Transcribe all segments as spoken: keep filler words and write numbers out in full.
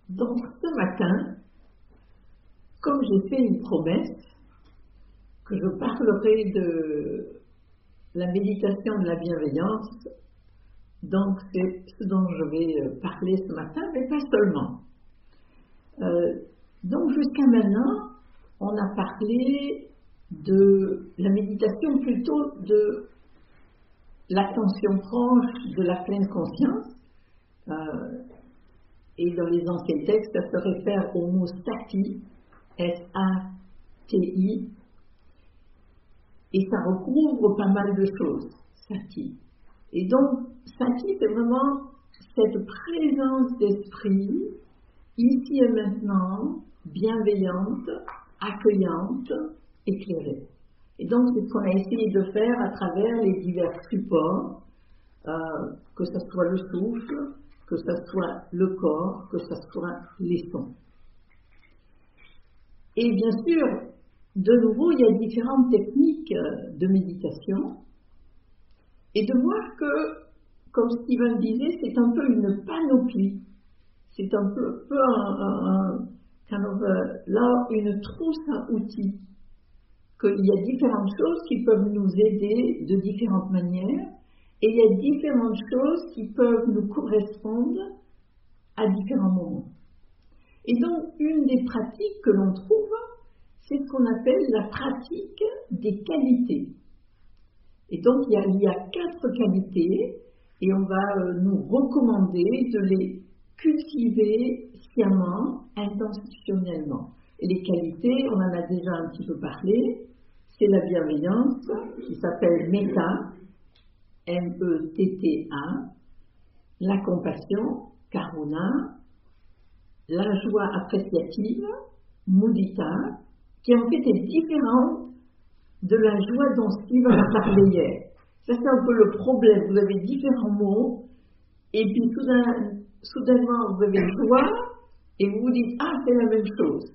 Donc ce matin, comme j'ai fait une promesse, que je parlerai de la méditation de la bienveillance, donc c'est ce dont je vais parler ce matin, mais pas seulement. Euh, donc jusqu'à maintenant, on a parlé de la méditation plutôt de l'attention proche de la pleine conscience, euh, et dans les anciens textes, ça se réfère au mot sati, S A T I, et ça recouvre pas mal de choses, sati. Et donc, sati, c'est vraiment cette présence d'esprit, ici et maintenant, bienveillante, accueillante, éclairée. Et donc, c'est ce qu'on a essayé de faire à travers les divers supports, euh, que ce soit le souffle, que ce soit le corps, que ce soit les sons. Et bien sûr, de nouveau, il y a différentes techniques de méditation. Et de voir que, comme Steven disait, c'est un peu une panoplie. C'est un peu, peu un, un, un kind of, uh, là, une trousse à outils. Qu'il y a différentes choses qui peuvent nous aider de différentes manières. Et il y a différentes choses qui peuvent nous correspondre à différents moments. Et donc, une des pratiques que l'on trouve, c'est ce qu'on appelle la pratique des qualités. Et donc, il y a, il y a quatre qualités, et on va euh, nous recommander de les cultiver sciemment, intentionnellement. Et les qualités, on en a déjà un petit peu parlé, c'est la bienveillance, qui s'appelle Metta, M E T T A, la compassion, Karuna, la joie appréciative, Mudita, qui en fait est différente de la joie dont Steven a parlé hier. Ça, c'est un peu le problème. Vous avez différents mots, et puis soudain, soudainement, vous avez joie, et vous vous dites, ah, c'est la même chose.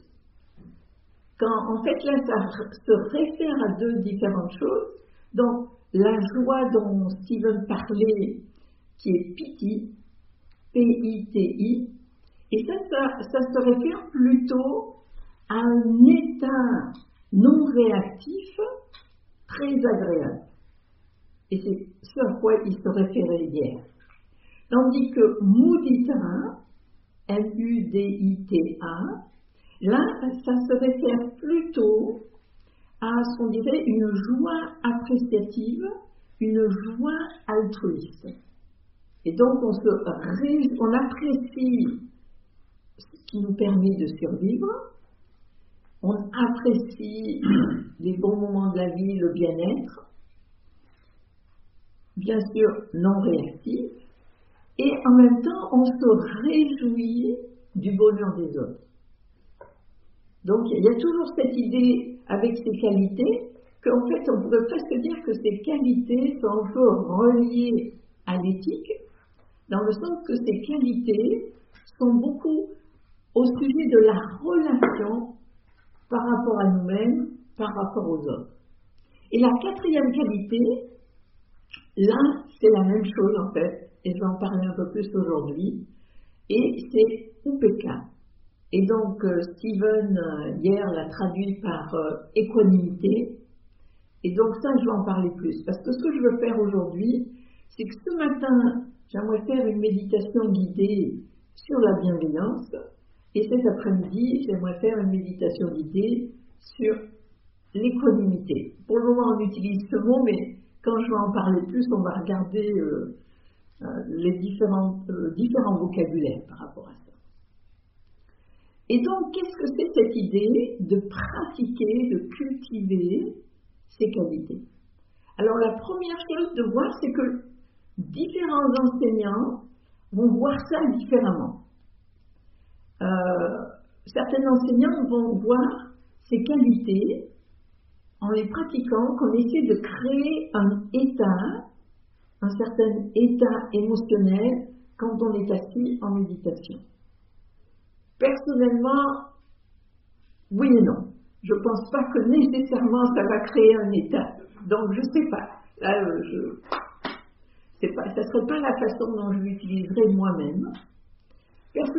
Quand, en fait, là, ça se réfère à deux différentes choses. Donc, la joie dont Steven parlait, qui est piti, P I T I, et ça, ça, ça se réfère plutôt à un état non réactif très agréable. Et c'est ce à quoi il se référait hier. Tandis que Mudita, M U D I T A, là, ça se réfère plutôt à ce qu'on dirait une joie appréciative, une joie altruiste. Et donc, on, se ré... on apprécie ce qui nous permet de survivre, on apprécie les bons moments de la vie, le bien-être, bien sûr non réactif, et en même temps, on se réjouit du bonheur des autres. Donc, il y a toujours cette idée avec ces qualités qu'en fait, on pourrait presque dire que ces qualités sont un peu reliées à l'éthique, dans le sens que ces qualités sont beaucoup au sujet de la relation par rapport à nous-mêmes, par rapport aux autres. Et la quatrième qualité, là, c'est la même chose en fait, et je vais en parler un peu plus aujourd'hui, et c'est Upeka. Et donc, euh, Steven, euh, hier, l'a traduit par euh, équanimité. Et donc, ça, je vais en parler plus. Parce que ce que je veux faire aujourd'hui, c'est que ce matin, j'aimerais faire une méditation guidée sur la bienveillance. Et cet après-midi, j'aimerais faire une méditation guidée sur l'équanimité. Pour le moment, on utilise ce mot, mais quand je vais en parler plus, on va regarder euh, euh, les différents, euh, différents vocabulaires par rapport à ça. Et donc, qu'est-ce que c'est cette idée de pratiquer, de cultiver ces qualités? Alors, la première chose de voir, c'est que différents enseignants vont voir ça différemment. Euh, certains enseignants vont voir ces qualités en les pratiquant, qu'on essaie de créer un état, un certain état émotionnel quand on est assis en méditation. Personnellement, oui et non. Je ne pense pas que nécessairement ça va créer un état. Donc je ne sais pas. Là, je, c'est pas, ça ne serait pas la façon dont je l'utiliserais moi-même. Personnellement,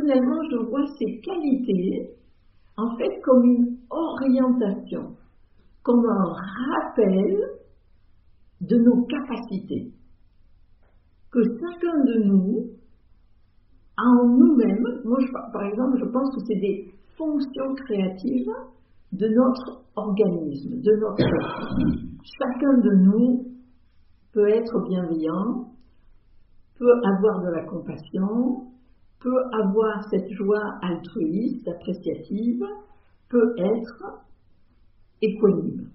personnellement, je vois ces qualités, en fait, comme une orientation, comme un rappel de nos capacités. Que chacun de nous a en nous-mêmes, moi, je, par exemple, je pense que c'est des fonctions créatives de notre organisme, de notre corps. Chacun de nous peut être bienveillant, peut avoir de la compassion, peut avoir cette joie altruiste, appréciative, peut être équanime.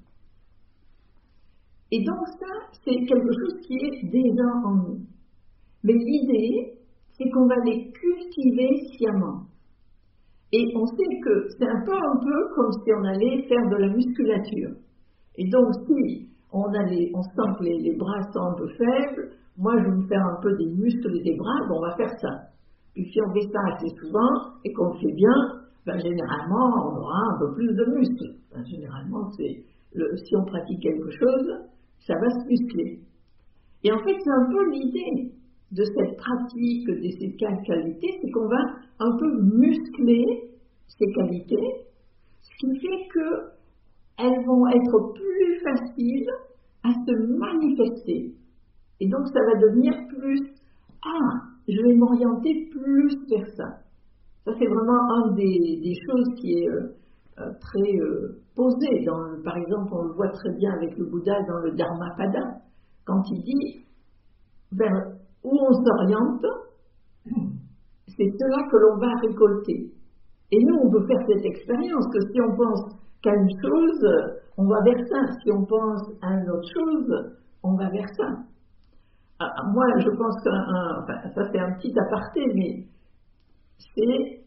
Et donc ça, c'est quelque chose qui est déjà en nous. Mais l'idée, c'est qu'on va les cultiver sciemment. Et on sait que c'est un peu un peu comme si on allait faire de la musculature. Et donc si on, a les, on sent que les, les bras sont un peu faibles, moi je vais me faire un peu des muscles des bras, bon, on va faire ça. Puis si on fait ça assez souvent et qu'on le fait bien, ben, généralement on aura un peu plus de muscles. Ben, généralement, c'est le, si on pratique quelque chose, ça va se muscler. Et en fait, c'est un peu l'idée de cette pratique, de ces qualités, c'est qu'on va un peu muscler ces qualités, ce qui fait qu'elles vont être plus faciles à se manifester. Et donc, ça va devenir plus, ah, je vais m'orienter plus vers ça. Ça, c'est vraiment une des, des choses qui est euh, euh, très euh, posée. Dans, par exemple, on le voit très bien avec le Bouddha dans le Dharmapada, quand il dit vers où on s'oriente, c'est cela que l'on va récolter. Et nous, on peut faire cette expérience que si on pense qu'à une chose, on va vers ça. Si on pense à une autre chose, on va vers ça. Alors, moi, je pense que, enfin, ça c'est un petit aparté, mais c'est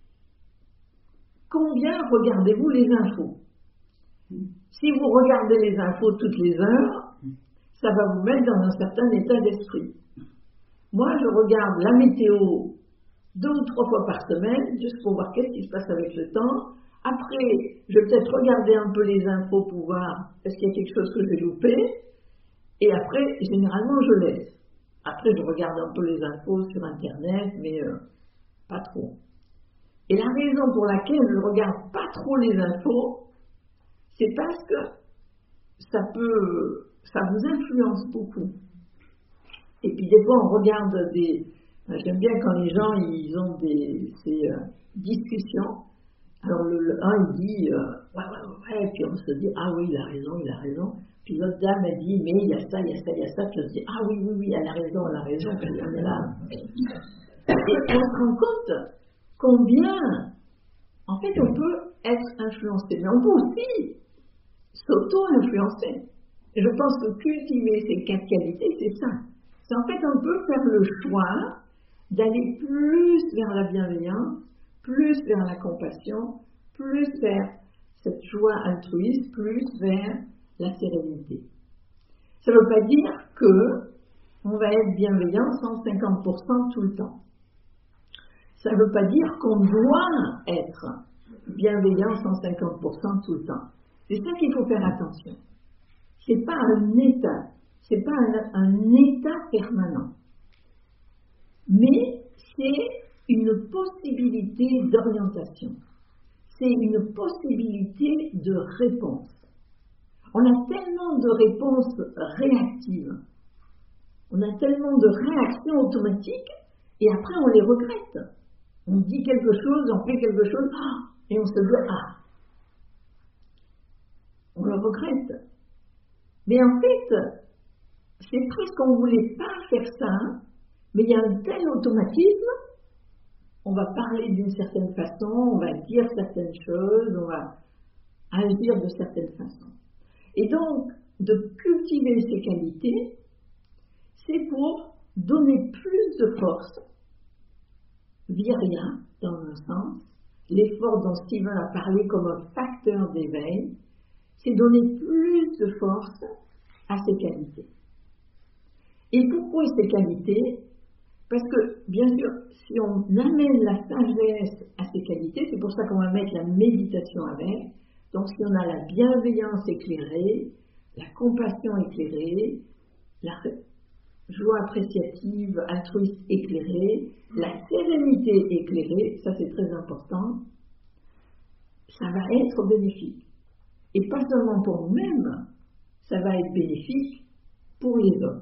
combien regardez-vous les infos? Si vous regardez les infos toutes les heures, ça va vous mettre dans un certain état d'esprit. Moi, je regarde la météo deux ou trois fois par semaine, juste pour voir qu'est-ce qui se passe avec le temps. Après, je vais peut-être regarder un peu les infos pour voir est-ce qu'il y a quelque chose que j'ai loupé. Et après, généralement, je laisse. Après, je regarde un peu les infos sur Internet, mais euh, pas trop. Et la raison pour laquelle je ne regarde pas trop les infos, c'est parce que ça peut, ça vous influence beaucoup. Et puis des fois, on regarde des... J'aime bien quand les gens, ils ont des ces, euh, discussions. Alors le, le un, il dit, euh, ouais, ouais, ouais, puis on se dit, ah oui, il a raison, il a raison. Puis l'autre dame, elle dit, mais il y a ça, il y a ça, il y a ça. Puis on se dit, ah oui, oui, oui, elle a raison, elle a raison. Puis on est là. Et on se rend compte combien, en fait, on peut être influencé. Mais on peut aussi s'auto-influencer. Et je pense que cultiver ces quatre qualités, c'est ça. C'est en fait un peu faire le choix d'aller plus vers la bienveillance, plus vers la compassion, plus vers cette joie altruiste, plus vers la sérénité. Ça ne veut pas dire que on va être bienveillant cent cinquante pour cent tout le temps. Ça ne veut pas dire qu'on doit être bienveillant cent cinquante pour cent tout le temps. C'est ça qu'il faut faire attention. C'est pas un état, c'est pas un, un état permanent. Mais c'est une possibilité d'orientation. C'est une possibilité de réponse. On a tellement de réponses réactives. On a tellement de réactions automatiques et après on les regrette. On dit quelque chose, on fait quelque chose et on se dit ah. On le regrette. Mais en fait, c'est presque qu'on ne voulait pas faire ça, mais il y a un tel automatisme, on va parler d'une certaine façon, on va dire certaines choses, on va agir de certaines façons. Et donc, de cultiver ces qualités, c'est pour donner plus de force, virya, dans un sens, l'effort dont Stephen a parlé comme un facteur d'éveil, c'est donner plus de force à ces qualités. Et pourquoi ces qualités? Parce que, bien sûr, si on amène la sagesse à ces qualités, c'est pour ça qu'on va mettre la méditation avec. Donc, si on a la bienveillance éclairée, la compassion éclairée, la, joie appréciative, altruiste éclairée, la sérénité éclairée, ça c'est très important, ça va être bénéfique. Et pas seulement pour nous-mêmes, ça va être bénéfique pour les autres.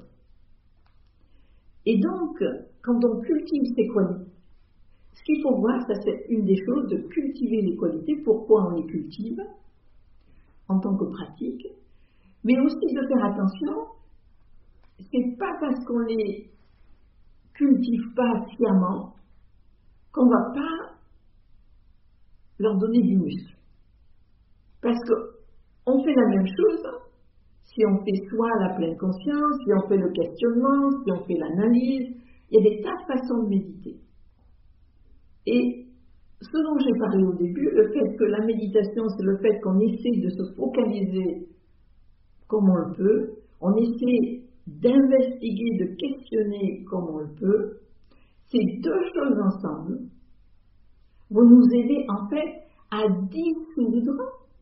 Et donc, quand on cultive ces qualités, ce qu'il faut voir, ça c'est une des choses, de cultiver les qualités. Pourquoi on les cultive en tant que pratique, mais aussi de faire attention, c'est pas parce qu'on les cultive pas sciemment qu'on va pas leur donner du muscle. Parce que on fait la même chose si on fait soit la pleine conscience, si on fait le questionnement, si on fait l'analyse. Il y a des tas de façons de méditer. Et ce dont j'ai parlé au début, le fait que la méditation, c'est le fait qu'on essaie de se focaliser comme on le peut, on essaie d'investiguer, de questionner comme on le peut, ces deux choses ensemble vont nous aider en fait à dissoudre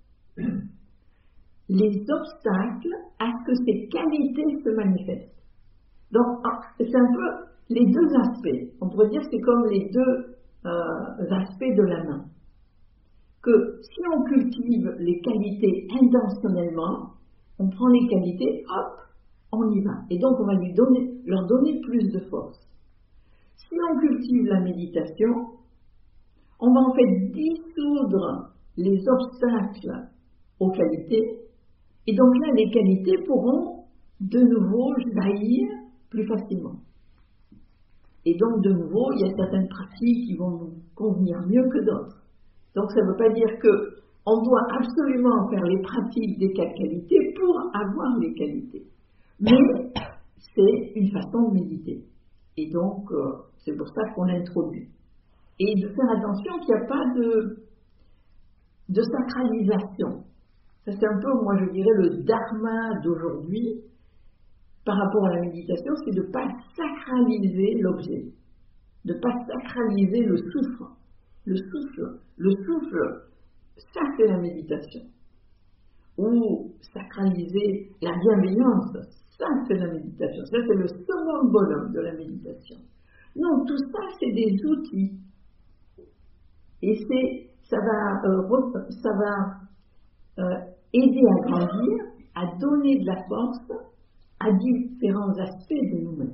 les obstacles à ce que ces qualités se manifestent. Donc, c'est un peu les deux aspects. On pourrait dire que c'est comme les deux euh, aspects de la main. Que si on cultive les qualités intentionnellement, on prend les qualités, hop, on y va. Et donc, on va lui donner, leur donner plus de force. Si on cultive la méditation, on va en fait dissoudre les obstacles aux qualités. Et donc là, les qualités pourront de nouveau jaillir plus facilement. Et donc, de nouveau, il y a certaines pratiques qui vont nous convenir mieux que d'autres. Donc, ça ne veut pas dire qu'on doit absolument faire les pratiques des quatre qualités pour avoir les qualités. Mais c'est une façon de méditer. Et donc, euh, c'est pour ça qu'on l'introduit. Et de faire attention qu'il n'y a pas de, de sacralisation. Ça, c'est un peu, moi, je dirais, le dharma d'aujourd'hui par rapport à la méditation, c'est de ne pas sacraliser l'objet, de ne pas sacraliser le souffle. Le souffle, le souffle, ça c'est la méditation. Ou sacraliser la bienveillance, ça c'est la méditation. Ça c'est le second bonhomme de la méditation. Non, tout ça c'est des outils. Et c'est, ça va, euh, ça va euh, aider à grandir, à donner de la force à différents aspects de nous-mêmes.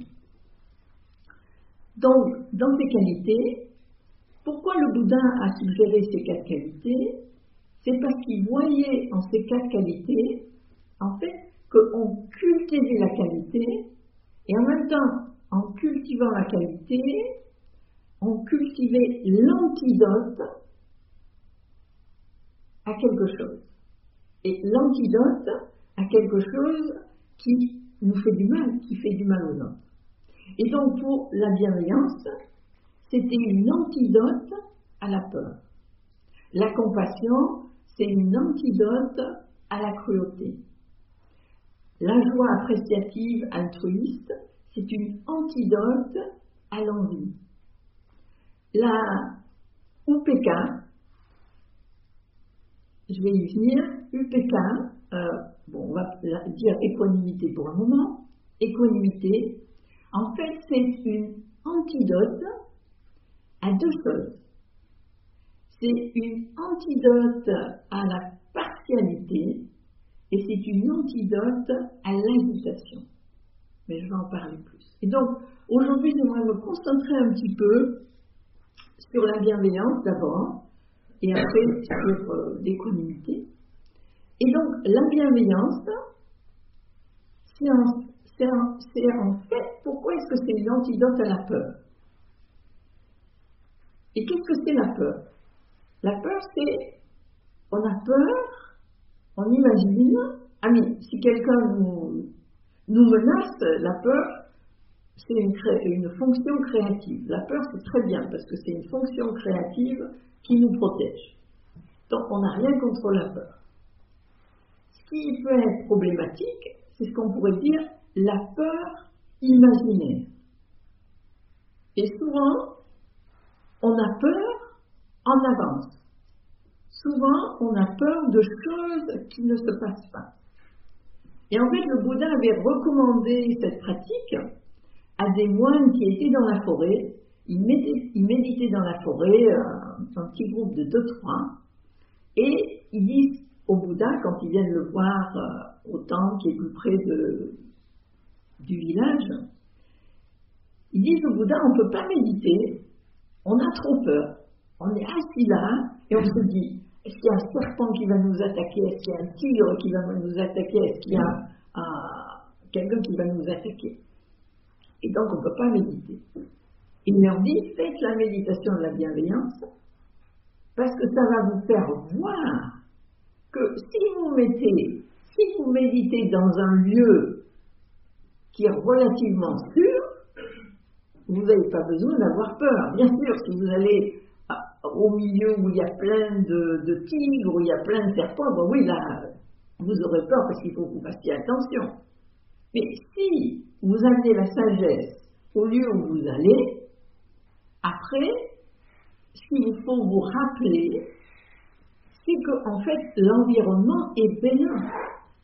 Donc, dans ces qualités, pourquoi le Bouddha a suggéré ces quatre qualités? C'est parce qu'il voyait en ces quatre qualités, en fait, qu'on cultivait la qualité, et en même temps, en cultivant la qualité, on cultivait l'antidote à quelque chose. Et l'antidote à quelque chose qui nous fait du mal, qui fait du mal aux autres. Et donc, pour la bienveillance, c'était une antidote à la peur. La compassion, c'est une antidote à la cruauté. La joie appréciative altruiste, c'est une antidote à l'envie. La U P K, je vais y venir, U P K, euh, bon, on va dire équanimité pour un moment, équanimité, en fait, c'est une antidote à deux choses. C'est une antidote à la partialité et c'est une antidote à l'agitation. Mais je vais en parler plus. Et donc, aujourd'hui, j'aimerais me concentrer un petit peu sur la bienveillance d'abord et après sur euh, l'équanimité. Et donc, la bienveillance, c'est en, c'est en, c'est en fait, pourquoi est-ce que c'est une antidote à la peur? Et qu'est-ce que c'est la peur? La peur, c'est, on a peur, on imagine, ah mais si quelqu'un nous, nous menace, la peur, c'est une, cré, une fonction créative. La peur, c'est très bien, parce que c'est une fonction créative qui nous protège. Donc, on n'a rien contre la peur. Ce qui peut être problématique, c'est ce qu'on pourrait dire la peur imaginaire. Et souvent, on a peur en avance. Souvent, on a peur de choses qui ne se passent pas. Et en fait, le Bouddha avait recommandé cette pratique à des moines qui étaient dans la forêt. Ils méditaient, ils méditaient dans la forêt, un, un petit groupe de deux, trois, et ils disent au Bouddha, quand ils viennent le voir euh, au temple qui est plus près de, du village, ils disent au Bouddha, on ne peut pas méditer, on a trop peur. On est assis là et on se dit, est-ce qu'il y a un serpent qui va nous attaquer? Est-ce qu'il y a un tigre qui va nous attaquer? Est-ce qu'il y a euh, quelqu'un qui va nous attaquer? Et donc on ne peut pas méditer. Il leur dit, faites la méditation de la bienveillance, parce que ça va vous faire voir que si vous mettez, si vous méditez dans un lieu qui est relativement sûr, vous n'avez pas besoin d'avoir peur. Bien sûr, si vous allez au milieu où il y a plein de, de tigres, où il y a plein de serpents, bon oui, là, vous aurez peur parce qu'il faut que vous fassiez attention. Mais si vous amenez la sagesse au lieu où vous allez, après, ce qu'il faut vous rappeler, c'est que en fait, l'environnement est bénin.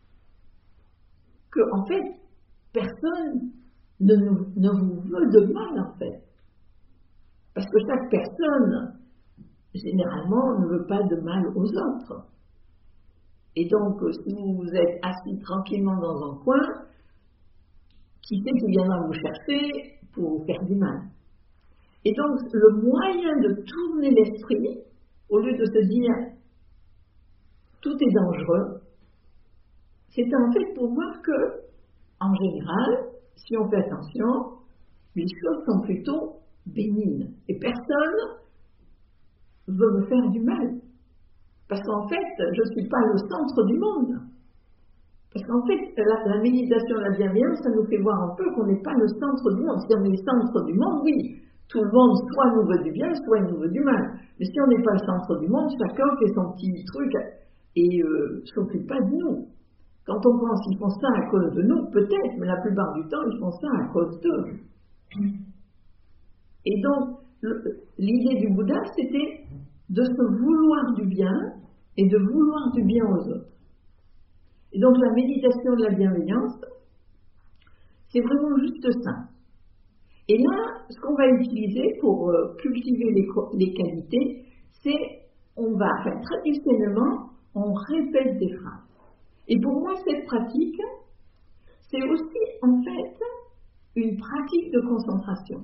Que en fait, personne ne, nous, ne vous veut de mal, en fait. Parce que chaque personne, généralement, ne veut pas de mal aux autres. Et donc, si vous êtes assis tranquillement dans un coin, qui sait qui viendra vous chercher pour vous faire du mal? Et donc, le moyen de tourner l'esprit, au lieu de se dire tout est dangereux, c'est en fait pour voir que, en général, si on fait attention, les choses sont plutôt bénignes. Et personne veut me faire du mal. Parce qu'en fait, je ne suis pas le centre du monde. Parce qu'en fait, la, la méditation de la bienveillance, ça nous fait voir un peu qu'on n'est pas le centre du monde. Si on est le centre du monde, oui, tout le monde soit nous veut du bien, soit il nous veut du mal. Mais si on n'est pas le centre du monde, chacun fait son petit truc et euh, ne s'occupe pas de nous. Quand on pense qu'ils font ça à cause de nous, peut-être, mais la plupart du temps, ils font ça à cause d'eux. Et donc, le, l'idée du Bouddha, c'était de se vouloir du bien et de vouloir du bien aux autres. Et donc, la méditation de la bienveillance, c'est vraiment juste ça. Et là, ce qu'on va utiliser pour euh, cultiver les, les qualités, c'est, on va, enfin, traditionnellement, on répète des phrases. Et pour moi, cette pratique, c'est aussi, en fait, une pratique de concentration.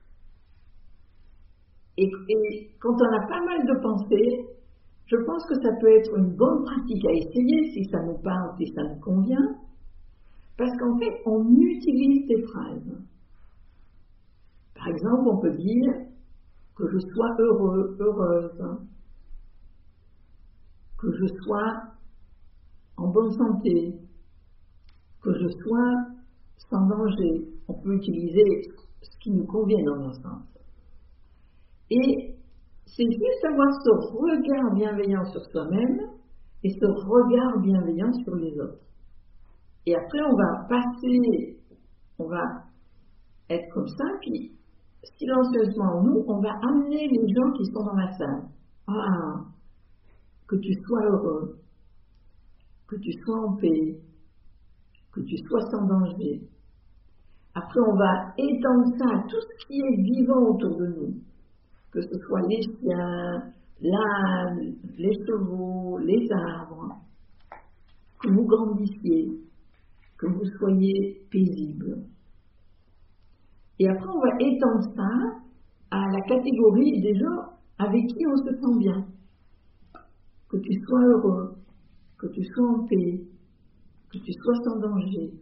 Et, et quand on a pas mal de pensées, je pense que ça peut être une bonne pratique à essayer si ça nous parle, si ça nous convient, parce qu'en fait, on utilise des phrases. Par exemple, on peut dire que je sois heureux, heureuse, que je sois en bonne santé, que je sois sans danger. On peut utiliser ce qui nous convient dans un sens. Et c'est juste avoir ce regard bienveillant sur soi-même et ce regard bienveillant sur les autres. Et après, on va passer, on va être comme ça, puis silencieusement, nous, on va amener les gens qui sont dans la salle. Ah, que tu sois heureux, que tu sois en paix, que tu sois sans danger. Après, on va étendre ça à tout ce qui est vivant autour de nous. Que ce soit les chiens, l'âne, les chevaux, les arbres, que vous grandissiez, que vous soyez paisible. Et après, on va étendre ça à la catégorie des gens avec qui on se sent bien. Que tu sois heureux, que tu sois en paix, que tu sois sans danger.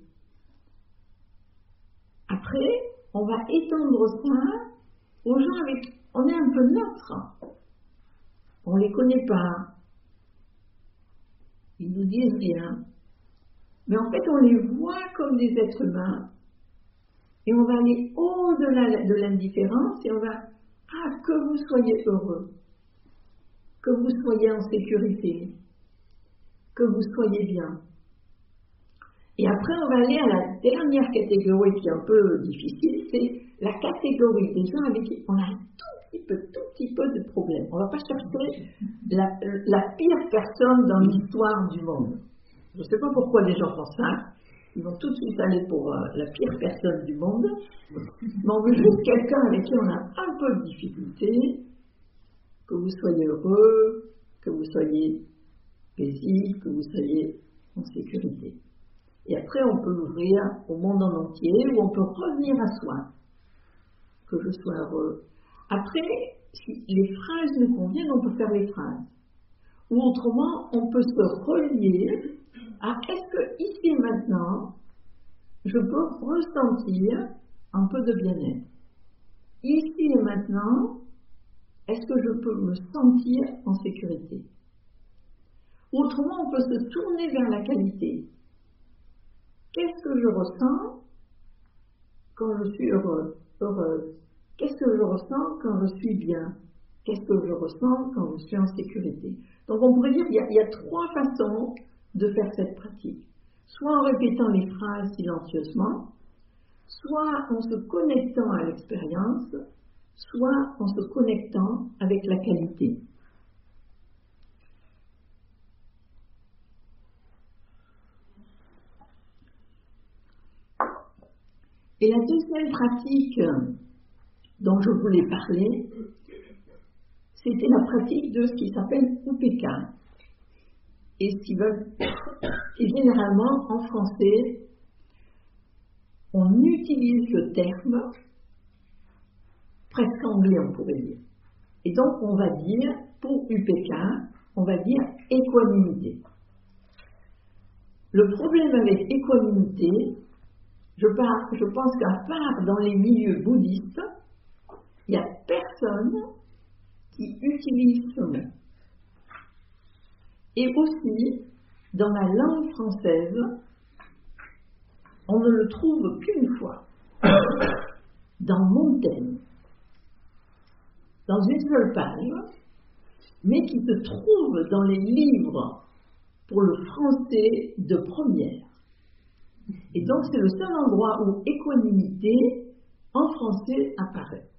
Après, on va étendre ça aux gens avec qui on est un peu neutre. On ne les connaît pas. Ils nous disent rien. Mais en fait, on les voit comme des êtres humains. Et on va aller au-delà de l'indifférence et on va, ah, que vous soyez heureux, que vous soyez en sécurité, que vous soyez bien. Et après, on va aller à la dernière catégorie qui est un peu difficile, c'est la catégorie des gens avec qui on a un tout petit peu, tout petit peu de problème. On ne va pas chercher la, la pire personne dans l'histoire du monde. Je ne sais pas pourquoi les gens font ça, ils vont tout de suite aller pour euh, la pire personne du monde, mais on veut juste quelqu'un avec qui on a un peu de difficulté, que vous soyez heureux, que vous soyez paisible, que vous soyez en sécurité. Et après, on peut l'ouvrir au monde en entier, ou on peut revenir à soi, que je sois heureux. Après, si les phrases nous conviennent, on peut faire les phrases. Ou autrement, on peut se relier à est-ce que ici et maintenant, je peux ressentir un peu de bien-être. Ici et maintenant, est-ce que je peux me sentir en sécurité? Ou autrement, on peut se tourner vers la qualité. Qu'est-ce que je ressens quand je suis heureux, heureuse? Qu'est-ce que je ressens quand je suis bien? Qu'est-ce que je ressens quand je suis en sécurité? Donc on pourrait dire qu'il y a, il y a trois façons de faire cette pratique. Soit en répétant les phrases silencieusement, soit en se connectant à l'expérience, soit en se connectant avec la qualité. Et la deuxième pratique dont je voulais parler, c'était la pratique de ce qui s'appelle U P K. Et Steven, et généralement en français, on utilise le terme presque anglais, on pourrait dire. Et donc on va dire, pour U P K, on va dire équanimité. Le problème avec équanimité, je, par, je pense qu'à part dans les milieux bouddhistes, il n'y a personne qui utilise ce mot. Et aussi, dans la langue française, on ne le trouve qu'une fois, dans Montaigne, dans une seule page, mais qui se trouve dans les livres pour le français de première. Et donc c'est le seul endroit où équanimité en français apparaît.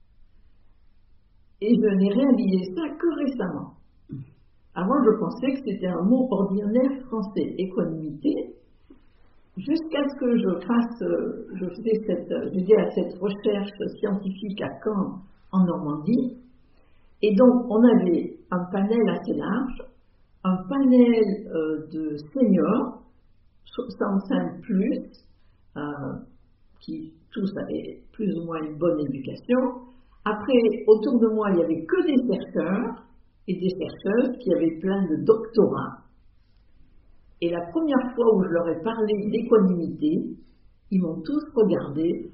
Et je n'ai réalisé ça que récemment. Avant, je pensais que c'était un mot ordinaire français, équanimité, jusqu'à ce que je fasse, je faisais cette, j'étais à cette recherche scientifique à Caen, en Normandie, et donc on avait un panel assez large, un panel euh, de seniors, soixante-cinq plus, euh, qui tous avaient plus ou moins une bonne éducation. Après, autour de moi, il n'y avait que des chercheurs et des chercheuses qui avaient plein de doctorats. Et la première fois où je leur ai parlé d'équanimité, ils m'ont tous regardé.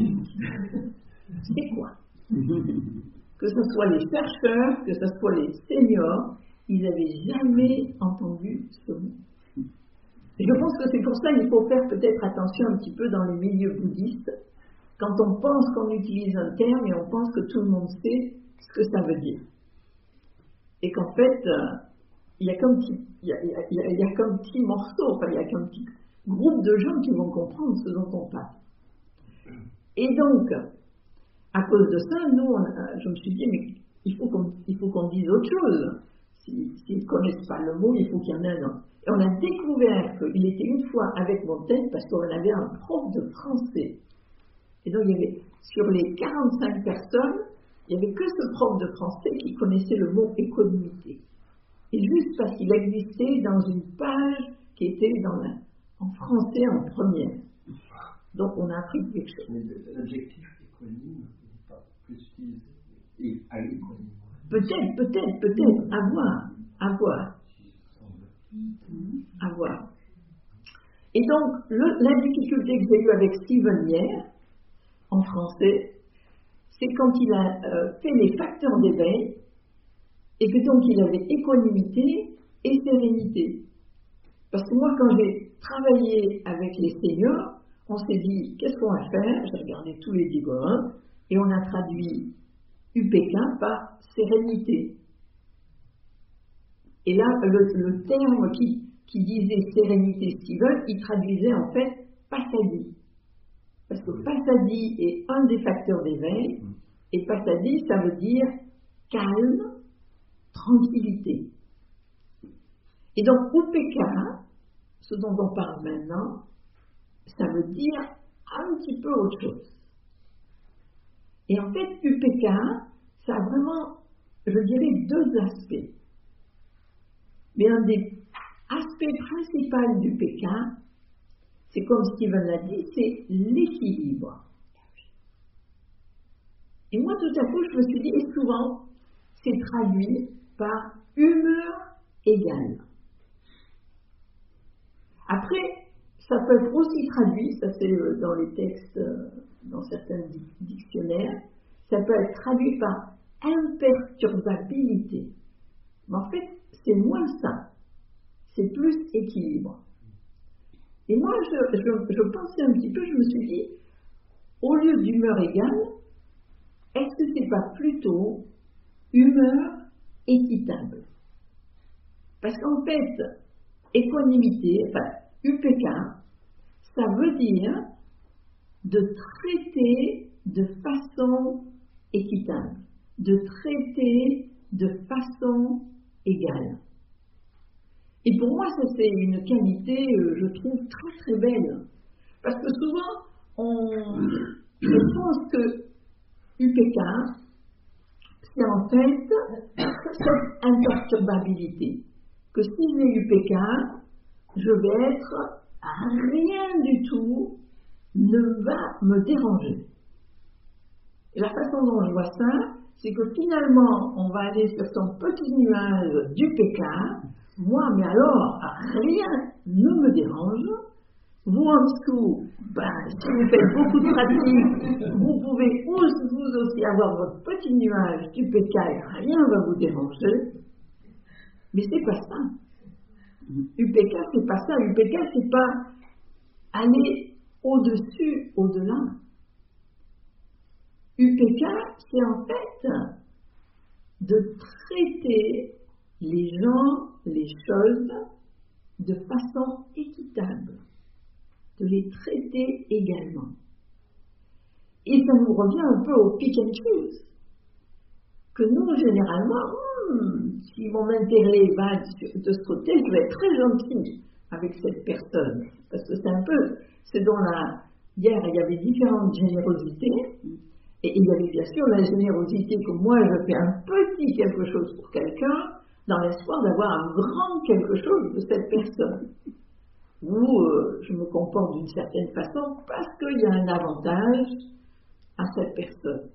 C'est quoi? Que ce soit les chercheurs, que ce soit les seniors, ils n'avaient jamais entendu ce mot. Et je pense que c'est pour ça qu'il faut faire peut-être attention un petit peu dans les milieux bouddhistes, quand on pense qu'on utilise un terme et on pense que tout le monde sait ce que ça veut dire. Et qu'en fait, euh, il y a qu'un petit, il y a, il y a, il y a, il y a qu'un petit morceau, enfin il y a qu'un petit groupe de gens qui vont comprendre ce dont on parle. Et donc, à cause de ça, nous, on a, je me suis dit, mais il faut qu'on, il faut qu'on dise autre chose. S'ils si, ne connaissent pas le mot, il faut qu'il y en ait un autre. Et on a découvert qu'il était une fois avec Montaigne parce qu'on avait un prof de français. Et donc, il y avait, sur les quarante-cinq personnes, il n'y avait que ce prof de français qui connaissait le mot équanimité. Et juste parce qu'il existait dans une page qui était dans la, en français en première. Donc, on a appris quelque chose. Mais l'adjectif équanime n'est pas plus utilisé à l'équanime. Peut-être, peut-être, peut-être, à voir, à voir. À voir. Et donc, le, la difficulté que j'ai eue avec Steven hier, en français, c'est quand il a euh, fait les facteurs d'éveil, et que donc il avait équanimité et sérénité. Parce que moi, quand j'ai travaillé avec les seniors, on s'est dit, qu'est-ce qu'on va faire? J'ai regardé tous les diagrammes, et on a traduit U P K par sérénité. Et là, le, le terme qui, qui disait sérénité Steven, il traduisait en fait passaddhi. Parce que passaddhi est un des facteurs d'éveil, et passaddhi, ça veut dire calme, tranquillité. Et donc, U P K, ce dont on parle maintenant, ça veut dire un petit peu autre chose. Et en fait, U P K, ça a vraiment, je dirais, deux aspects. Mais un des aspects principaux du U P K, c'est comme Steven l'a dit, c'est l'équilibre. Et moi, tout à coup, je me suis dit, et souvent, c'est traduit par humeur égale. Après, ça peut être aussi traduit, ça c'est dans les textes, dans certains dictionnaires, ça peut être traduit par imperturbabilité. Mais en fait, c'est moins ça. C'est plus équilibre. Et moi, je, je, je pensais un petit peu, je me suis dit, au lieu d'humeur égale, est-ce que c'est pas plutôt humeur équitable? Parce qu'en fait, équanimité, enfin, U P K, ça veut dire de traiter de façon équitable, de traiter de façon égale. Et pour moi, ça c'est une qualité, euh, je trouve, très très belle. Parce que souvent, on, on pense que U P K, c'est en fait cette imperturbabilité. Que si j'ai U P K, je vais être, rien du tout ne va me déranger. Et la façon dont je vois ça, c'est que finalement, on va aller sur son petit nuage d'U P K. Moi, mais alors, rien ne me dérange. Vous en dessous, ben, si vous faites beaucoup de pratique, vous pouvez vous aussi avoir votre petit nuage d'U P K et rien ne va vous déranger. Mais c'est pas ça. U P K, c'est pas ça. U P K, c'est pas aller au-dessus, au-delà. U P K, c'est en fait de traiter les gens, les choses, de façon équitable, de les traiter également. Et ça nous revient un peu au pick and choose, que nous, généralement, hmm, si mon intérêt va de ce côté, je vais être très gentil avec cette personne, parce que c'est un peu, c'est dans la, hier, il y avait différentes générosités, et il y avait bien sûr la générosité que moi, je fais un petit quelque chose pour quelqu'un, dans l'espoir d'avoir un grand quelque chose de cette personne. Où euh, je me comporte d'une certaine façon parce qu'il y a un avantage à cette personne.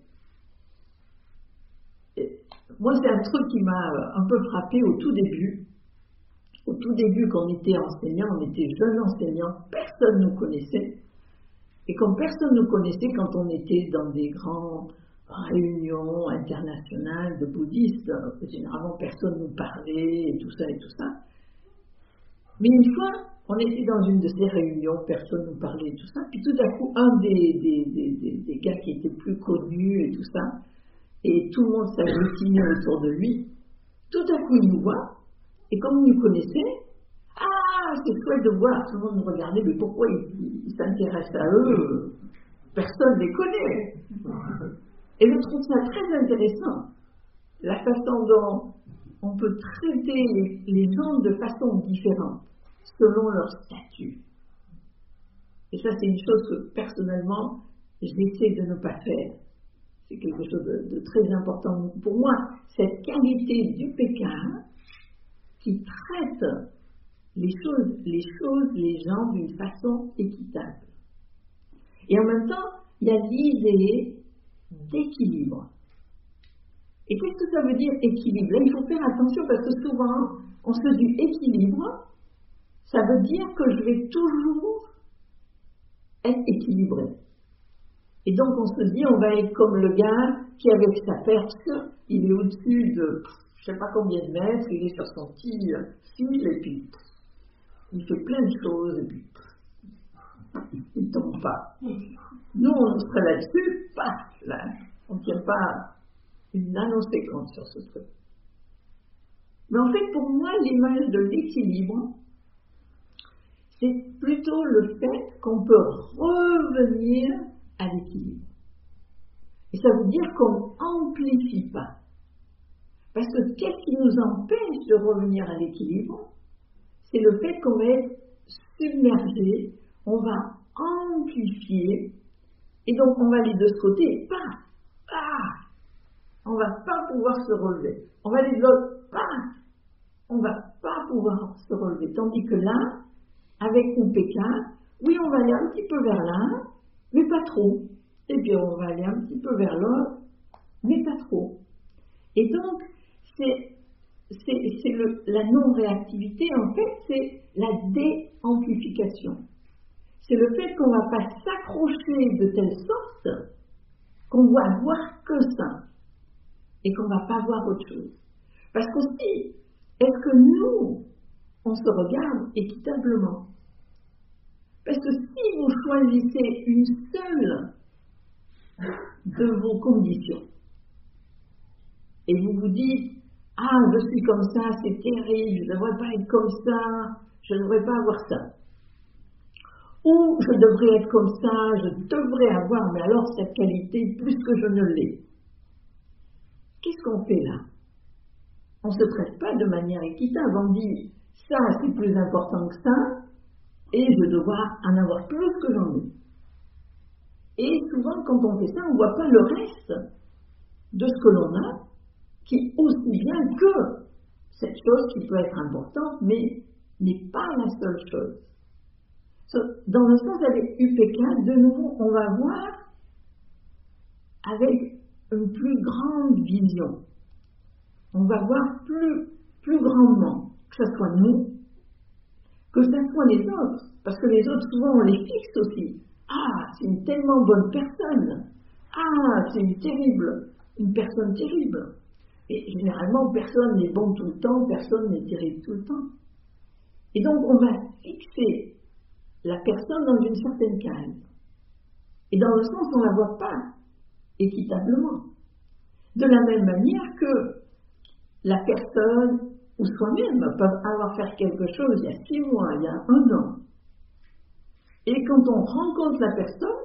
Et moi, c'est un truc qui m'a un peu frappé au tout début. Au tout début, quand on était enseignant, on était jeunes enseignants, personne ne nous connaissait. Et comme personne ne nous connaissait, quand on était dans des grandes réunions internationales de bouddhistes, généralement personne ne nous parlait, et tout ça et tout ça. Mais une fois, on était dans une de ces réunions, personne ne nous parlait et tout ça, puis tout à coup, un des, des, des, des, des gars qui était plus connu et tout ça, et tout le monde s'agglutinait autour de lui, tout à coup il nous voit, et comme il nous connaissait, ah, c'est chouette de voir, tout le monde nous regardait, mais pourquoi ils il s'intéressent à eux? Personne ne les connaît. Et je trouve ça très intéressant, la façon dont on peut traiter les, les gens de façon différente, selon leur statut. Et ça, c'est une chose que, personnellement, j'essaie de ne pas faire. C'est quelque chose de, de très important pour moi. Cette qualité d'U P K qui traite les choses, les choses, les gens d'une façon équitable. Et en même temps, il y a l'idée d'équilibre. Et qu'est-ce que ça veut dire équilibre? Là, il faut faire attention parce que souvent, on se dit équilibre, ça veut dire que je vais toujours être équilibré. Et donc, on se dit, on va être comme le gars qui, avec sa perche, il est au-dessus de, je ne sais pas combien de mètres, il est sur son petit fil, et puis, il fait plein de choses, et puis, il ne tombe pas. Nous, on serait là-dessus, paf, là, on ne tient pas une nanoséquence sur ce truc. Mais en fait, pour moi, l'image de l'équilibre, c'est plutôt le fait qu'on peut revenir à l'équilibre. Et ça veut dire qu'on n'amplifie pas. Parce que qu'est-ce qui nous empêche de revenir à l'équilibre? C'est le fait qu'on va être submergé, on va amplifier, et donc on va aller de ce côté, pas, ah, on va pas pouvoir se relever. On va aller de l'autre, pas, on va pas pouvoir se relever. Tandis que là, avec U P K, oui, on va aller un petit peu vers l'un, mais pas trop. Et puis on va aller un petit peu vers l'autre, mais pas trop. Et donc, c'est, c'est, c'est le, la non-réactivité, en fait, c'est la déamplification. C'est le fait qu'on ne va pas s'accrocher de telle sorte qu'on va voir que ça, et qu'on ne va pas voir autre chose. Parce qu'aussi, est-ce que nous, on se regarde équitablement? Parce que si vous choisissez une seule de vos conditions, et vous vous dites, ah, je suis comme ça, c'est terrible, je ne devrais pas être comme ça, je ne devrais pas avoir ça. Ou je devrais être comme ça, je devrais avoir, mais alors cette qualité plus que je ne l'ai. Qu'est-ce qu'on fait là? On ne se traite pas de manière équitable, on dit, ça c'est plus important que ça, et je dois devoir en avoir plus que j'en ai. Et souvent quand on fait ça, on ne voit pas le reste de ce que l'on a, qui est aussi bien que cette chose qui peut être importante, mais n'est pas la seule chose. Dans le sens avec U P K, de nouveau, on va voir avec une plus grande vision. On va voir plus, plus grandement, que ce soit nous, que ce soit les autres, parce que les autres, souvent, on les fixe aussi. Ah, c'est une tellement bonne personne. Ah, c'est une terrible, une personne terrible. Et généralement, personne n'est bon tout le temps, personne n'est terrible tout le temps. Et donc, on va fixer la personne dans une certaine case. Et dans le sens, on ne la voit pas équitablement. De la même manière que la personne ou soi-même peuvent avoir fait quelque chose il y a six mois, il y a un an. Et quand on rencontre la personne,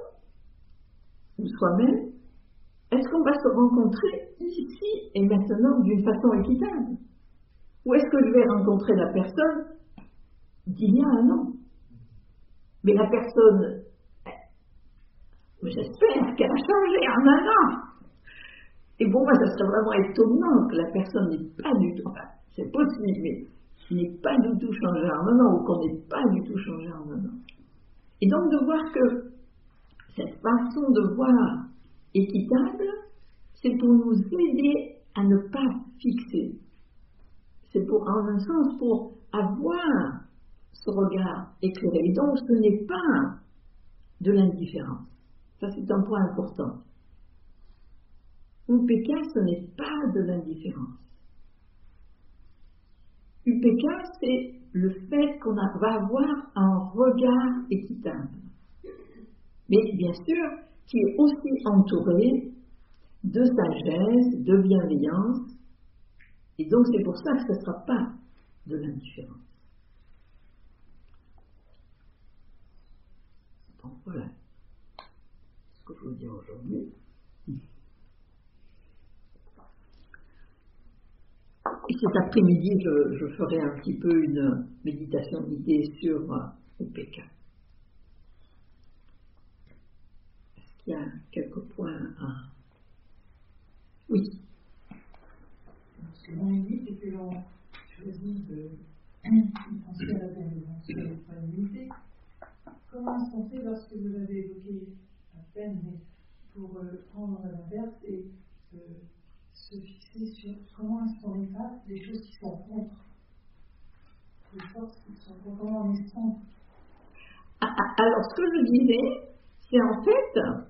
ou soi-même, est-ce qu'on va se rencontrer ici et maintenant d'une façon équitable? Ou est-ce que je vais rencontrer la personne d'il y a un an? Mais la personne, j'espère qu'elle a changé en un an. Et pour moi, ça serait vraiment étonnant que la personne n'ait pas du tout, enfin, c'est possible, mais n'ait pas du tout changé en un an, ou qu'on n'ait pas du tout changé en un an. Et donc de voir que cette façon de voir équitable, c'est pour nous aider à ne pas fixer. C'est pour, en un sens, pour avoir ce regard éclairé. Et donc ce n'est pas de l'indifférence. Ça, c'est un point important. U P K, ce n'est pas de l'indifférence. U P K, c'est le fait qu'on va avoir un regard équitable. Mais bien sûr, qui est aussi entouré de sagesse, de bienveillance. Et donc c'est pour ça que ce ne sera pas de l'indifférence. Donc voilà ce que je veux dire aujourd'hui. Et cet après-midi, je, je ferai un petit peu une méditation guidée sur U P K. Est-ce qu'il y a quelques points à... Oui. Ce que l'on dit, c'est que l'on choisit de penser à la bienveillance et à l'équanimité. Comment est-ce qu'on fait lorsque vous avez évoqué à peine, mais pour euh, prendre à l'inverse et euh, se fixer sur comment est-ce qu'on efface les choses qui sont contre, les forces qui sont contre, comment on les sent. Alors, ce que je disais, c'est en fait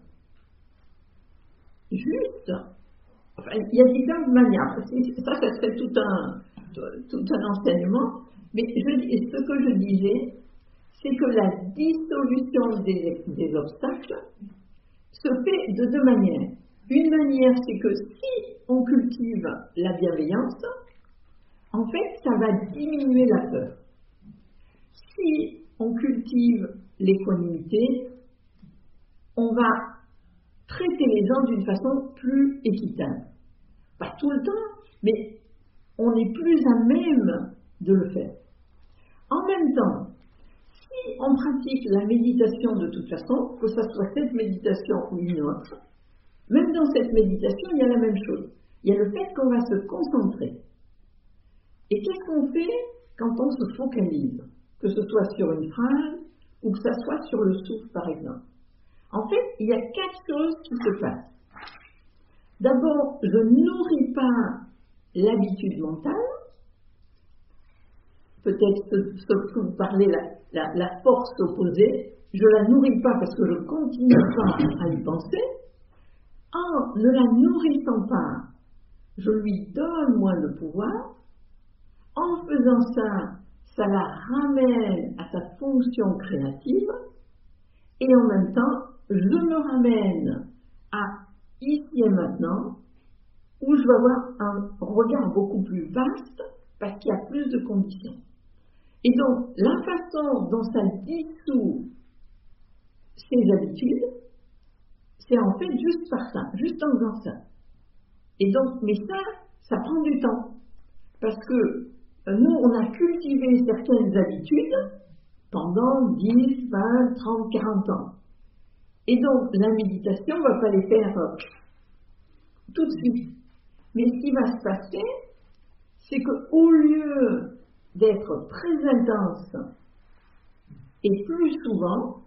juste, enfin, il y a différentes manières, ça, ça serait tout un, tout un enseignement, mais je, ce que je disais, c'est que la dissolution des, des obstacles se fait de deux manières. Une manière, c'est que si on cultive la bienveillance, en fait, ça va diminuer la peur. Si on cultive l'équanimité, on va traiter les gens d'une façon plus équitable. Pas tout le temps, mais on est plus à même de le faire. En même temps, si on pratique la méditation de toute façon, que ce soit cette méditation ou une autre, même dans cette méditation, il y a la même chose. Il y a le fait qu'on va se concentrer. Et qu'est-ce qu'on fait quand on se focalise, que ce soit sur une phrase ou que ce soit sur le souffle, par exemple? En fait, il y a quatre choses qui se passent. D'abord, je ne nourris pas l'habitude mentale. Peut-être ce, ce que vous parlez, la, la, la force opposée, je ne la nourris pas parce que je ne continue pas à y penser. En ne la nourrissant pas, je lui donne moins de pouvoir. En faisant ça, ça la ramène à sa fonction créative. Et en même temps, je me ramène à ici et maintenant, où je vais avoir un regard beaucoup plus vaste parce qu'il y a plus de conditions. Et donc, la façon dont ça dissout ces habitudes, c'est en fait juste par ça, juste en faisant ça. Et donc, mais ça, ça prend du temps. Parce que nous, on a cultivé certaines habitudes pendant dix, vingt, trente, quarante ans. Et donc, la méditation, on ne va pas les faire euh, tout de suite. Mais ce qui va se passer, c'est qu'au lieu d'être très intense et plus souvent,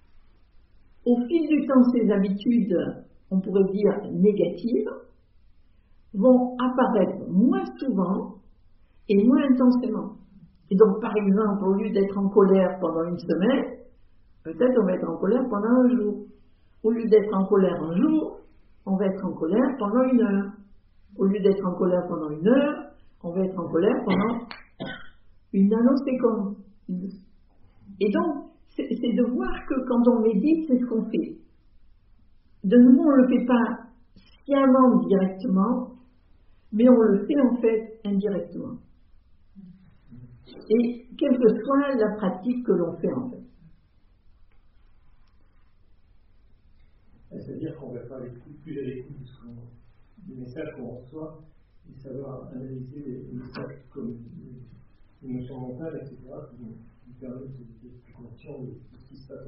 au fil du temps, ces habitudes, on pourrait dire négatives, vont apparaître moins souvent et moins intensément. Et donc, par exemple, au lieu d'être en colère pendant une semaine, peut-être on va être en colère pendant un jour. Au lieu d'être en colère un jour, on va être en colère pendant une heure. Au lieu d'être en colère pendant une heure, on va être en colère pendant une nanoséconde. Et donc, c'est, c'est de voir que quand on médite, c'est ce qu'on fait. De nouveau, on ne le fait pas sciemment directement, mais on le fait en fait indirectement. Et quelle que soit la pratique que l'on fait en fait. C'est-à-dire qu'on va faire plus à l'écoute du message qu'on reçoit et savoir analyser les messages comme l'émotion mentale, et cetera, qui nous permettent d'être plus conscients de ce qui se passe.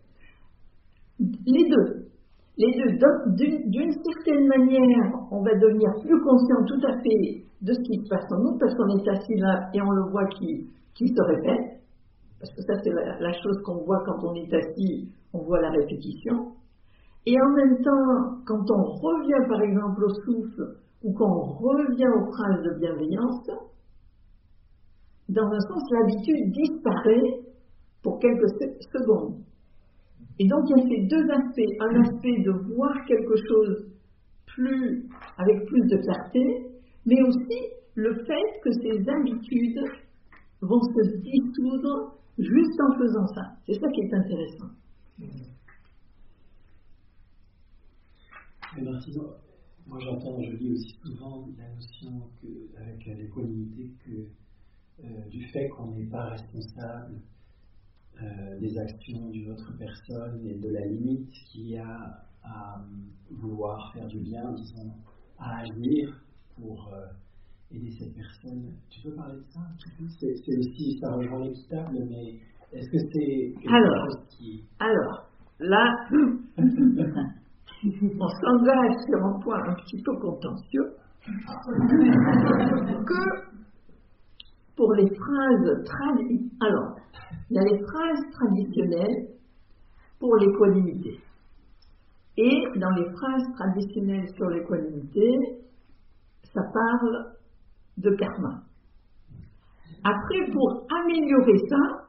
Les deux. Les deux. Donc, d'une, d'une certaine manière, on va devenir plus conscient tout à fait de ce qui se passe en nous, parce qu'on est assis là et on le voit qui, qui se répète. Parce que ça, c'est la, la chose qu'on voit quand on est assis, on voit la répétition. Et en même temps, quand on revient par exemple au souffle, ou qu'on revient aux phrases de bienveillance, dans un sens, l'habitude disparaît pour quelques secondes. Et donc, il y a ces deux aspects. Un aspect de voir quelque chose plus, avec plus de clarté, mais aussi le fait que ces habitudes vont se dissoudre juste en faisant ça. C'est ça qui est intéressant. Mais Martine, moi j'entends, je lis aussi souvent la notion que, avec l'équanimité que euh, du fait qu'on n'est pas responsable euh, des actions d'une autre personne et de la limite qu'il y a à euh, vouloir faire du bien, disons, à agir pour euh, aider cette personne. Tu peux parler de ça un petit peu? c'est, c'est aussi, ça rejoint l'équitable, mais est-ce que c'est quelque alors, chose qui... Alors, là... on s'engage sur un point un petit peu contentieux, que pour les phrases traditionnelles, alors, il y a les phrases traditionnelles pour l'équanimité. Et dans les phrases traditionnelles sur l'équanimité, ça parle de karma. Après, pour améliorer ça,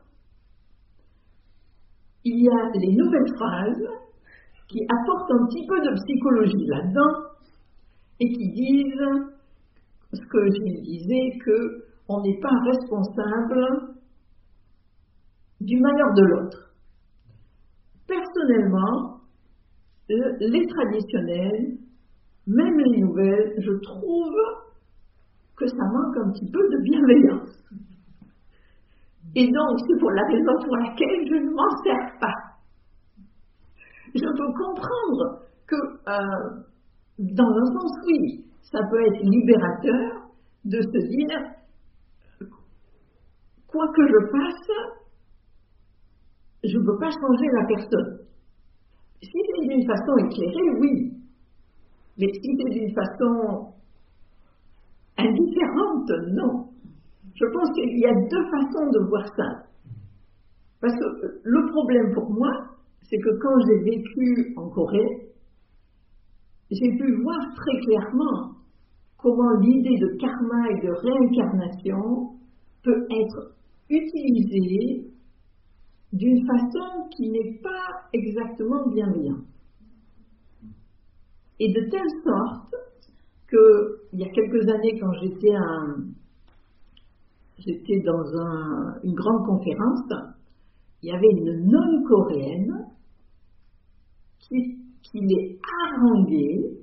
il y a les nouvelles phrases qui apportent un petit peu de psychologie là-dedans et qui disent ce que je disais, qu'on n'est pas responsable du malheur de l'autre. Personnellement, les traditionnels, même les nouvelles, je trouve que ça manque un petit peu de bienveillance. Et donc, c'est pour la raison pour laquelle je ne m'en sers pas. Je peux comprendre que, euh, dans un sens, oui, ça peut être libérateur de se dire, quoi que je fasse, je ne peux pas changer la personne. Si c'est d'une façon éclairée, oui. Mais si c'est d'une façon indifférente, non. Je pense qu'il y a deux façons de voir ça. Parce que le problème pour moi, c'est que quand j'ai vécu en Corée, j'ai pu voir très clairement comment l'idée de karma et de réincarnation peut être utilisée d'une façon qui n'est pas exactement bienveillante. Et de telle sorte qu'il y a quelques années, quand j'étais, un, j'étais dans un, une grande conférence, il y avait une non-coréenne qui, qui les haranguait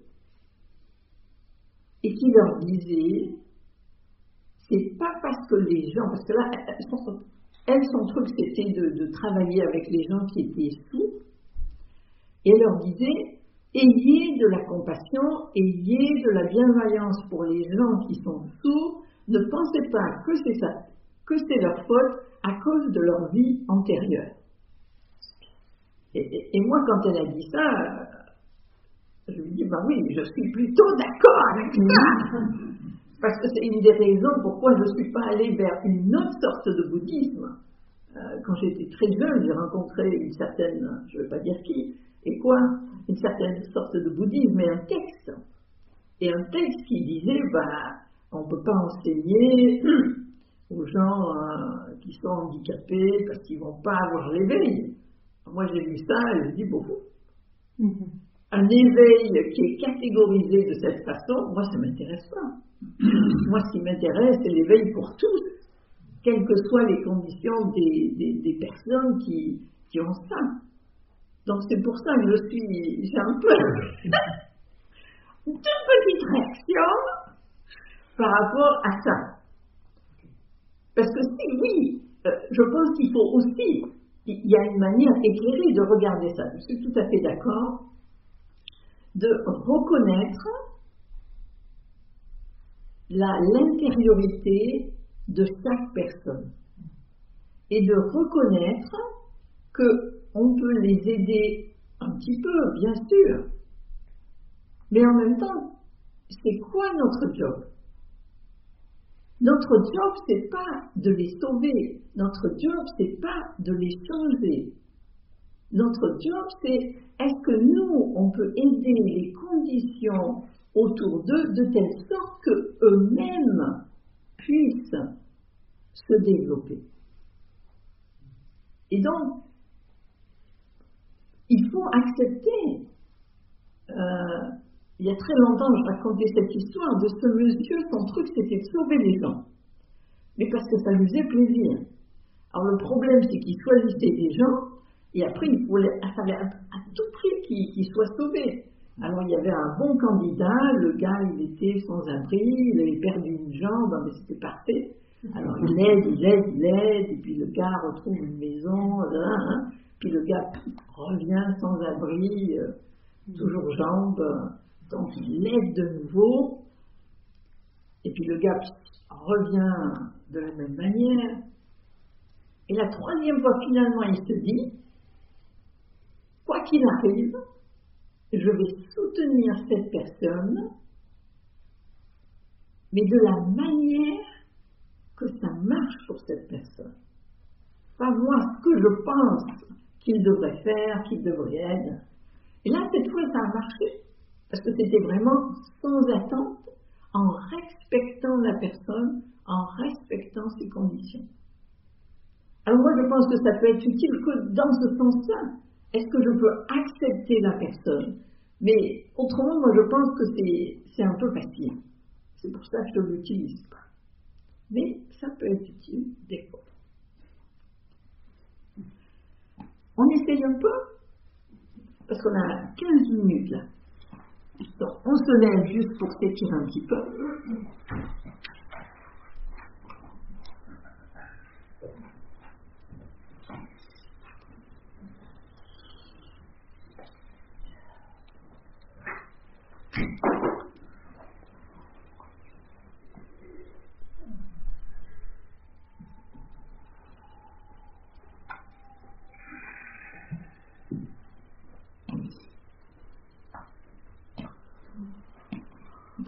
et qui leur disait, c'est pas parce que les gens, parce que là, son, elle, son truc, c'était de, de travailler avec les gens qui étaient sourds, et elle leur disait, ayez de la compassion, ayez de la bienveillance pour les gens qui sont sourds, ne pensez pas que c'est ça, que c'est leur faute à cause de leur vie antérieure. Et, et, et moi, quand elle a dit ça, je lui dis, bah oui, je suis plutôt d'accord avec ça, parce que c'est une des raisons pourquoi je ne suis pas allée vers une autre sorte de bouddhisme. Euh, quand j'étais très jeune, j'ai rencontré une certaine, je ne vais pas dire qui, et quoi, une certaine sorte de bouddhisme et un texte. Et un texte qui disait, bah, on ne peut pas enseigner aux gens euh, qui sont handicapés parce qu'ils ne vont pas avoir l'éveil. Moi, j'ai lu ça et je dis, bon, mm-hmm. un éveil qui est catégorisé de cette façon, moi, ça ne m'intéresse pas. Moi, ce qui m'intéresse, c'est l'éveil pour tous, quelles que soient les conditions des, des, des personnes qui, qui ont ça. Donc, c'est pour ça que je suis, j'ai un peu une toute petite réaction par rapport à ça. Parce que si, oui, euh, je pense qu'il faut aussi, il y a une manière éclairée de regarder ça. Je suis tout à fait d'accord, de reconnaître la, l'intériorité de chaque personne et de reconnaître qu'on peut les aider un petit peu, bien sûr, mais en même temps, c'est quoi notre job? Notre job, c'est pas de les sauver. Notre job, c'est pas de les changer. Notre job, c'est est-ce que nous, on peut aider les conditions autour d'eux de telle sorte qu'eux-mêmes puissent se développer. Et donc, il faut accepter. Euh, il y a très longtemps, je racontais cette histoire de ce monsieur, son truc, c'était de sauver les gens. Mais parce que ça lui faisait plaisir. Alors le problème, c'est qu'il choisissait des gens, et après, il fallait, il fallait à, à tout prix qu'ils, qu'ils soient sauvés. Alors il y avait un bon candidat, le gars, il était sans abri, il avait perdu une jambe, mais c'était parfait. Alors il l'aide, il l'aide, il l'aide, et puis le gars retrouve une maison, hein, puis le gars revient sans abri, euh, toujours jambe, donc il l'aide de nouveau, et puis le gars revient de la même manière, et la troisième fois finalement il se dit, quoi qu'il arrive, je vais soutenir cette personne, mais de la manière que ça marche pour cette personne. Pas moi ce que je pense qu'il devrait faire, qu'il devrait être. Et là, cette fois, ça a marché. Parce que c'était vraiment sans attente, en respectant la personne, en respectant ses conditions. Alors moi, je pense que ça peut être utile que dans ce sens-là. Est-ce que je peux accepter la personne? Mais autrement, moi, je pense que c'est, c'est un peu facile. C'est pour ça que je ne l'utilise pas. Mais ça peut être utile des fois. On essaye un peu? Parce qu'on a quinze minutes là. Donc, on se lève juste pour s'étirer un petit peu.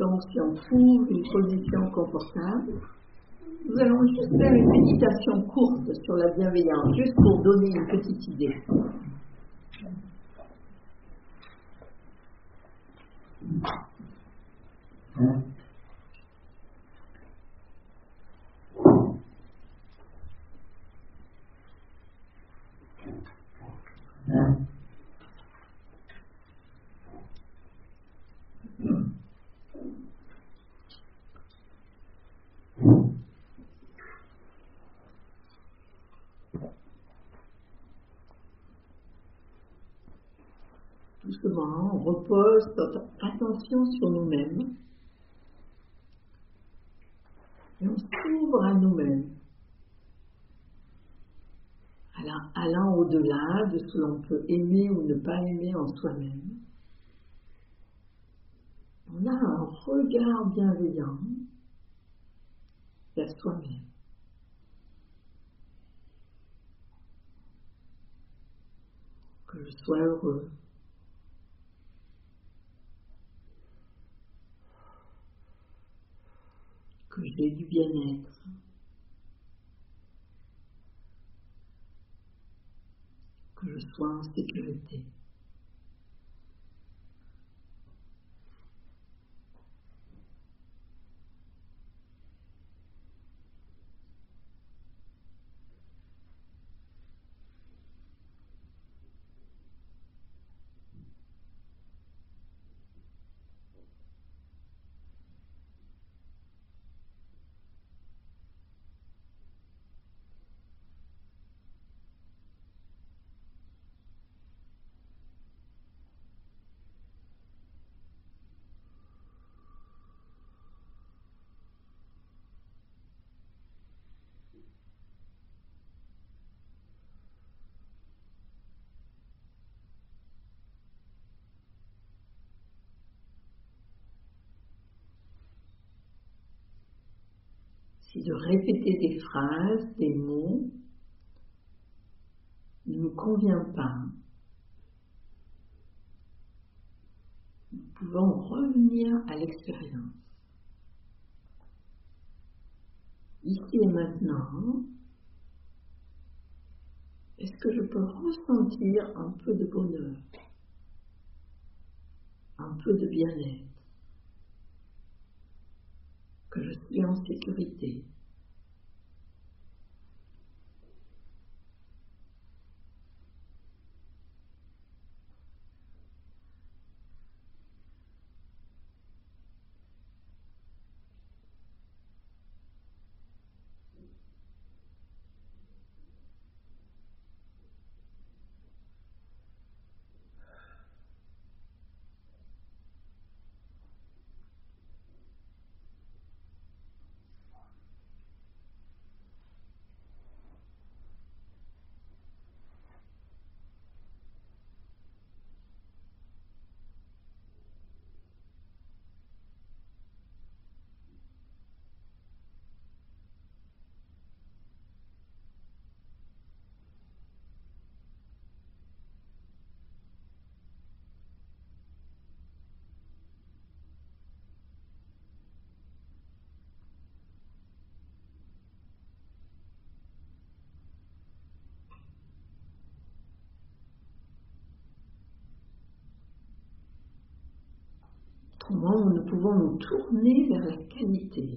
Donc, si on trouve une position confortable, nous allons juste faire une méditation courte sur la bienveillance, juste pour donner une petite idée. Doucement, on repose notre attention sur nous-mêmes et on s'ouvre à nous-mêmes, allant, allant au-delà de ce que l'on peut aimer ou ne pas aimer en soi-même. On a un regard bienveillant vers soi-même. Que je sois heureux, que j'ai du bien-être, que je sois en sécurité. Si de répéter des phrases, des mots, ne nous convient pas, nous pouvons revenir à l'expérience. Ici et maintenant, est-ce que je peux ressentir un peu de bonheur, un peu de bien-être, que je suis en sécurité? Comment nous pouvons nous tourner vers la qualité?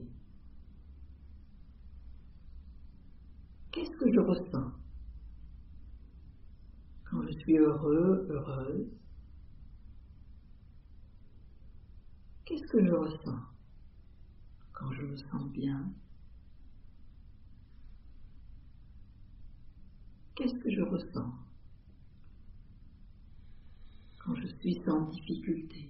Qu'est-ce que je ressens quand je suis heureux, heureuse? Qu'est-ce que je ressens quand je me sens bien? Qu'est-ce que je ressens quand je suis sans difficulté?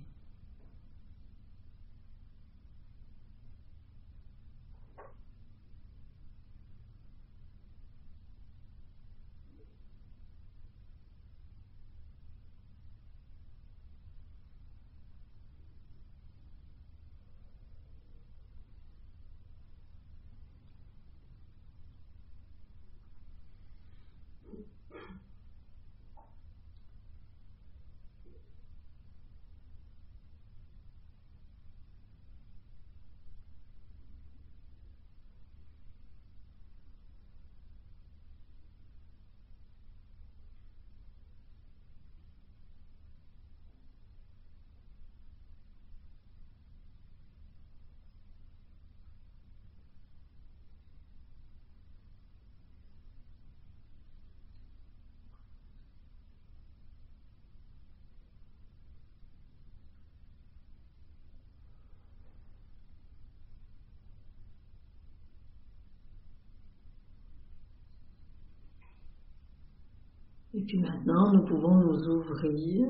Et puis maintenant, nous pouvons nous ouvrir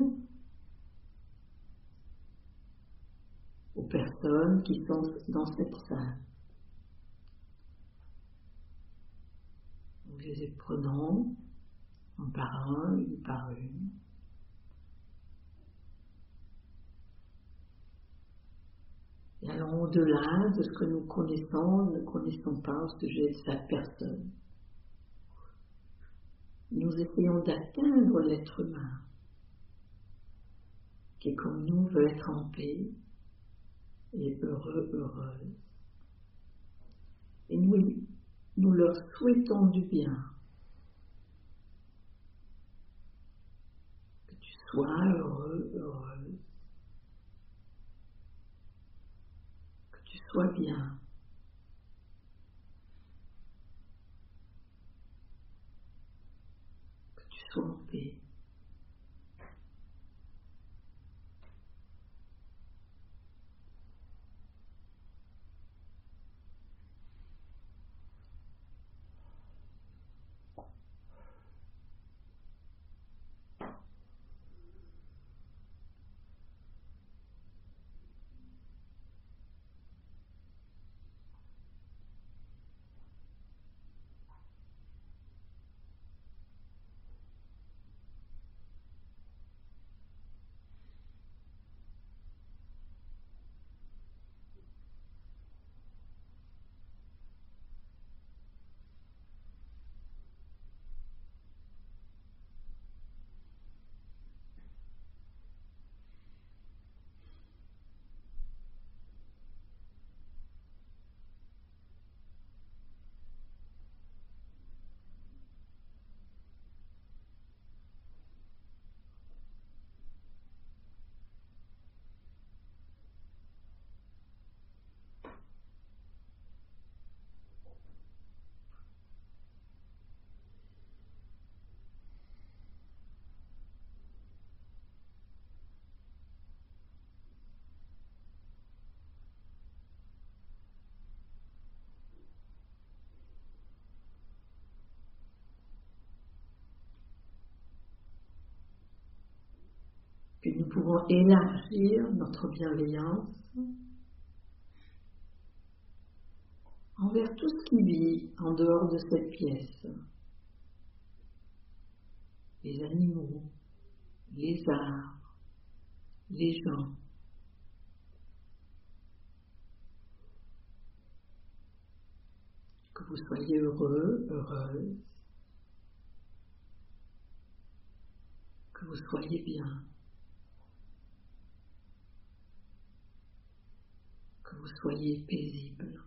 aux personnes qui sont dans cette salle. Nous les prenons un par un, une par une. Et allons au-delà de ce que nous connaissons, ne connaissons pas au sujet de cette personne. Nous essayons d'atteindre l'être humain, qui comme nous veut être en paix et heureux, heureuse. Et nous, nous leur souhaitons du bien. Que tu sois heureux, heureuse. Que tu sois bien. Que tu sois en paix. Que nous pouvons élargir notre bienveillance envers tout ce qui vit en dehors de cette pièce. Les animaux, les arbres, les gens. Que vous soyez heureux, heureuse. Que vous soyez bien. Que vous soyez paisible.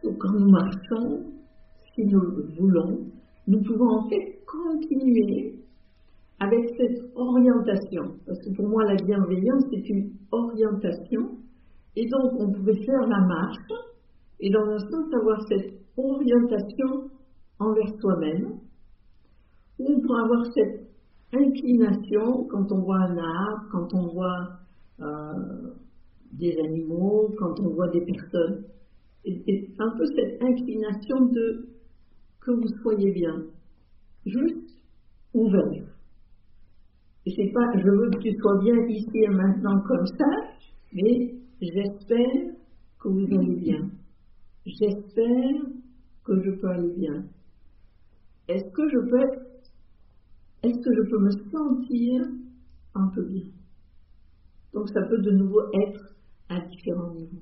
que quand nous marchons, si nous le voulons, nous pouvons en fait continuer avec cette orientation. Parce que pour moi, la bienveillance, c'est une orientation. Et donc, on pouvait faire la marche et dans un sens avoir cette orientation envers soi-même. Ou on pourrait avoir cette inclination quand on voit un arbre, quand on voit euh, des animaux, quand on voit des personnes. Et, et un peu cette inclination de que vous soyez bien, juste ouvert. Et c'est pas je veux que tu sois bien ici et maintenant comme ça, mais j'espère que vous allez bien. J'espère que je peux aller bien. Est-ce que je peux être Est-ce que je peux me sentir un peu bien? Donc ça peut de nouveau être à différents niveaux.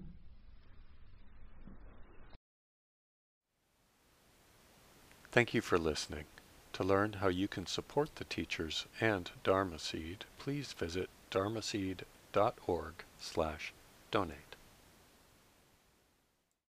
Thank you for listening. To learn how you can support the teachers and Dharma Seed, please visit dharmaseed dot org slash donate.